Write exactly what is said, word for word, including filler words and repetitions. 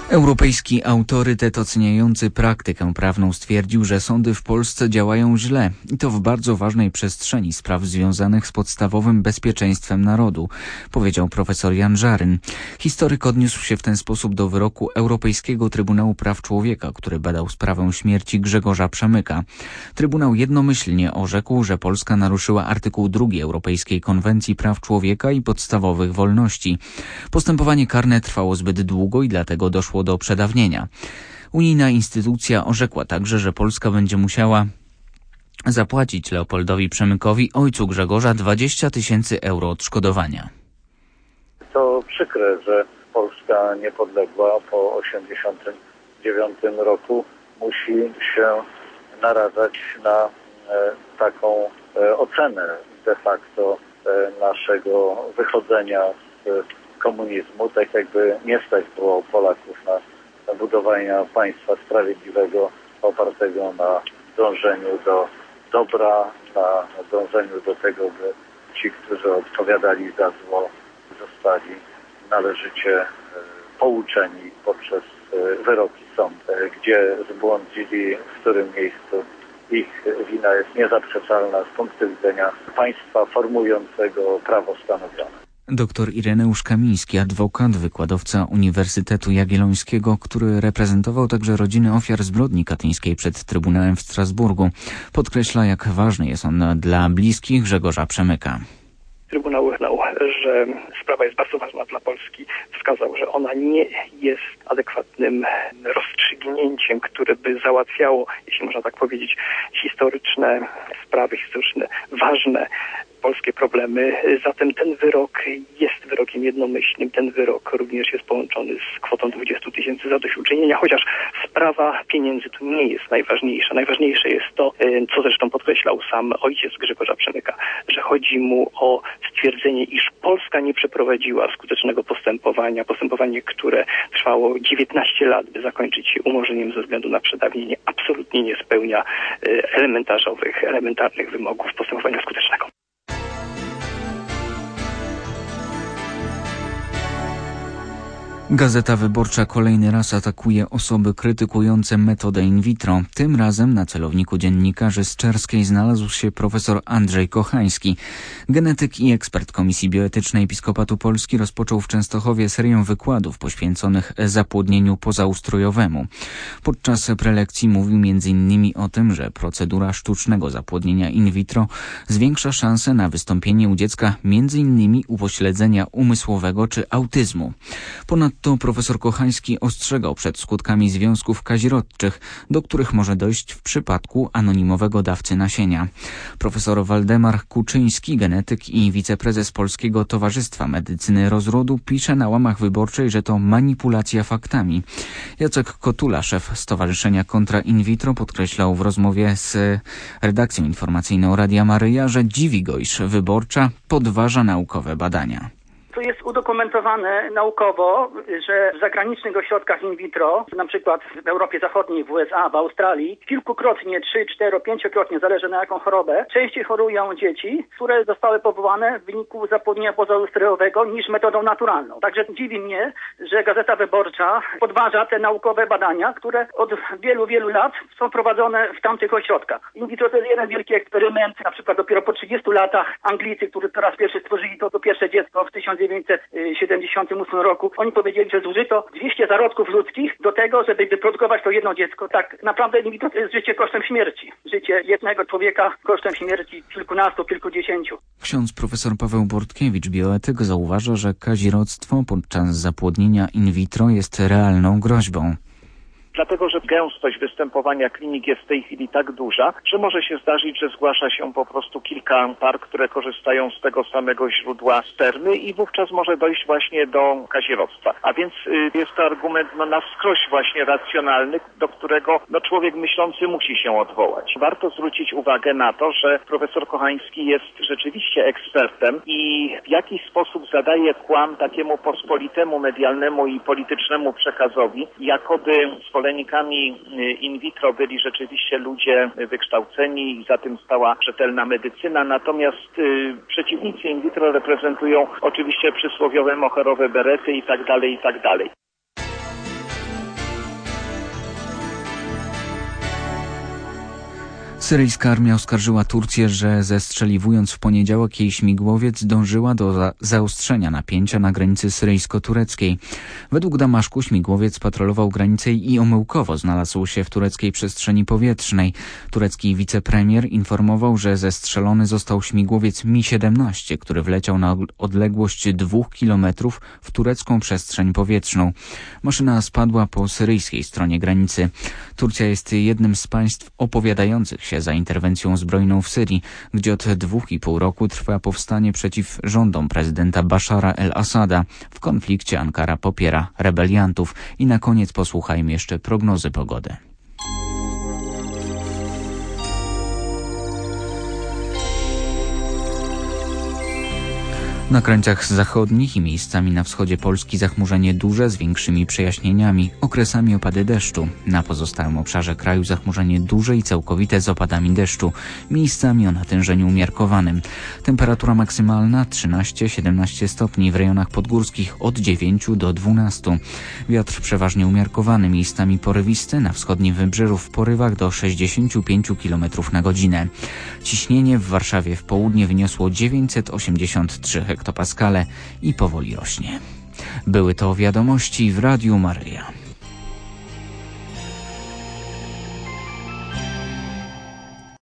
Europejski autorytet oceniający praktykę prawną stwierdził, że sądy w Polsce działają źle i to w bardzo ważnej przestrzeni spraw związanych z podstawowym bezpieczeństwem narodu, powiedział profesor Jan Żaryn. Historyk odniósł się w ten sposób do wyroku Europejskiego Trybunału Praw Człowieka, który badał sprawę śmierci Grzegorza Przemyka. Trybunał jednomyślnie orzekł, że Polska naruszyła artykuł drugi Europejskiej Konwencji Praw Człowieka i podstawowych wolności. Postępowanie karne trwało zbyt długo i dlatego doszło do przedawnienia. Unijna instytucja orzekła także, że Polska będzie musiała zapłacić Leopoldowi Przemykowi, ojcu Grzegorza, dwadzieścia tysięcy euro odszkodowania. To przykre, że Polska niepodległa po osiemdziesiątym dziewiątym roku musi się narażać na e, taką e, ocenę de facto e, naszego wychodzenia z komunizmu, tak jakby nie stać było Polaków na budowanie państwa sprawiedliwego opartego na dążeniu do dobra, na dążeniu do tego, by ci, którzy odpowiadali za zło, zostali należycie pouczeni poprzez wyroki sądu, gdzie zbłądzili, w którym miejscu ich wina jest niezaprzeczalna z punktu widzenia państwa formującego prawo stanowione. Doktor Ireneusz Kamiński, adwokat, wykładowca Uniwersytetu Jagiellońskiego, który reprezentował także rodziny ofiar zbrodni katyńskiej przed Trybunałem w Strasburgu, podkreśla, jak ważny jest on dla bliskich Grzegorza Przemyka. Trybunał uznał, że sprawa jest bardzo ważna dla Polski. Wskazał, że ona nie jest adekwatnym rozstrzygnięciem, które by załatwiało, jeśli można tak powiedzieć, historyczne sprawy, historyczne, ważne polskie problemy. Zatem ten wyrok jest wyrokiem jednomyślnym. Ten wyrok również jest połączony z kwotą dwudziestu tysięcy zadośćuczynienia, chociaż sprawa pieniędzy tu nie jest najważniejsza. Najważniejsze jest to, co zresztą podkreślał sam ojciec Grzegorza Przemyka, że chodzi mu o stwierdzenie, iż Polska nie przeprowadziła skutecznego postępowania, postępowanie, które trwało dziewiętnaście lat, by zakończyć się umorzeniem ze względu na przedawnienie, absolutnie nie spełnia elementarzowych, elementarnych wymogów postępowania skutecznego. Gazeta Wyborcza kolejny raz atakuje osoby krytykujące metodę in vitro. Tym razem na celowniku dziennikarzy z Czerskiej znalazł się profesor Andrzej Kochański. Genetyk i ekspert Komisji Bioetycznej Episkopatu Polski rozpoczął w Częstochowie serię wykładów poświęconych zapłodnieniu pozaustrojowemu. Podczas prelekcji mówił między innymi o tym, że procedura sztucznego zapłodnienia in vitro zwiększa szanse na wystąpienie u dziecka między innymi upośledzenia umysłowego czy autyzmu. Ponadto To profesor Kochański ostrzegał przed skutkami związków kazirodczych, do których może dojść w przypadku anonimowego dawcy nasienia. Profesor Waldemar Kuczyński, genetyk i wiceprezes Polskiego Towarzystwa Medycyny Rozrodu, pisze na łamach Wyborczej, że to manipulacja faktami. Jacek Kotula, szef Stowarzyszenia Kontra In Vitro, podkreślał w rozmowie z redakcją informacyjną Radia Maryja, że dziwi go, iż Wyborcza podważa naukowe badania. To jest udokumentowane naukowo, że w zagranicznych ośrodkach in vitro, na przykład w Europie Zachodniej, w U S A, w Australii, kilkukrotnie, trzy, cztero, pięciokrotnie, zależy na jaką chorobę, częściej chorują dzieci, które zostały powołane w wyniku zapłodnienia pozaustrojowego niż metodą naturalną. Także dziwi mnie, że Gazeta Wyborcza podważa te naukowe badania, które od wielu, wielu lat są prowadzone w tamtych ośrodkach. In vitro to jest jeden wielki eksperyment, na przykład dopiero po trzydziestu latach Anglicy, którzy po raz pierwszy stworzyli to, to pierwsze dziecko w tysiąc dziewięćset siedemdziesiątym ósmym roku, oni powiedzieli, że zużyto dwieście zarodków ludzkich do tego, żeby wyprodukować to jedno dziecko. Tak naprawdę to jest życie kosztem śmierci. Życie jednego człowieka kosztem śmierci kilkunastu, kilkudziesięciu. Ksiądz profesor Paweł Bortkiewicz, bioetyk, zauważa, że kazirodztwo podczas zapłodnienia in vitro jest realną groźbą. Dlatego, że gęstość występowania klinik jest w tej chwili tak duża, że może się zdarzyć, że zgłasza się po prostu kilka par, które korzystają z tego samego źródła spermy i wówczas może dojść właśnie do kazirodztwa. A więc y, jest to argument no, na wskroś właśnie racjonalny, do którego no, człowiek myślący musi się odwołać. Warto zwrócić uwagę na to, że profesor Kochański jest rzeczywiście ekspertem i w jakiś sposób zadaje kłam takiemu pospolitemu, medialnemu i politycznemu przekazowi, jakoby zwolennikami in vitro byli rzeczywiście ludzie wykształceni i za tym stała rzetelna medycyna, natomiast y, przeciwnicy in vitro reprezentują oczywiście przysłowiowe moherowe berety i tak dalej, i tak dalej. Syryjska armia oskarżyła Turcję, że zestrzeliwując w poniedziałek jej śmigłowiec dążyła do za- zaostrzenia napięcia na granicy syryjsko-tureckiej. Według Damaszku śmigłowiec patrolował granicę i omyłkowo znalazł się w tureckiej przestrzeni powietrznej. Turecki wicepremier informował, że zestrzelony został śmigłowiec Mi siedemnaście, który wleciał na odległość dwóch kilometrów w turecką przestrzeń powietrzną. Maszyna spadła po syryjskiej stronie granicy. Turcja jest jednym z państw opowiadających się za interwencją zbrojną w Syrii, gdzie od dwóch i pół roku trwa powstanie przeciw rządom prezydenta Bashara el-Assada. W konflikcie Ankara popiera rebeliantów. I na koniec posłuchajmy jeszcze prognozy pogody. Na krańcach zachodnich i miejscami na wschodzie Polski zachmurzenie duże z większymi przejaśnieniami, okresami opady deszczu. Na pozostałym obszarze kraju zachmurzenie duże i całkowite z opadami deszczu, miejscami o natężeniu umiarkowanym. Temperatura maksymalna trzynaście do siedemnastu stopni, w rejonach podgórskich od dziewięciu do dwunastu. Wiatr przeważnie umiarkowany, miejscami porywisty, na wschodnim wybrzeżu w porywach do sześćdziesięciu pięciu kilometrów na godzinę. Ciśnienie w Warszawie w południe wyniosło dziewięćset osiemdziesiąt trzy hektopaskale i powoli rośnie. Były to wiadomości w Radiu Maryja.